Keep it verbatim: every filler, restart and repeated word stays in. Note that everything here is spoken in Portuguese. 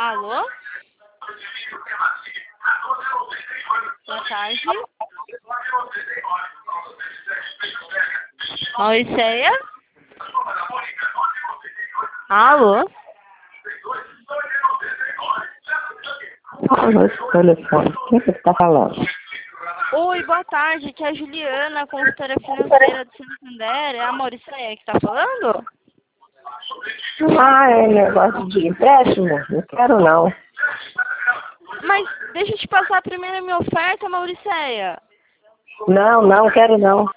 Alô? Boa tarde. Mauriceia? Alô? Alô, esse telefone. Quem que está falando? Oi, boa tarde. Aqui é a Juliana, consultora financeira do Santander. É a Mauriceia que está falando? Ah, é negócio de empréstimo? Não quero não. Mas deixa eu te passar primeiro a minha oferta, Mauriceia. Não, não quero não.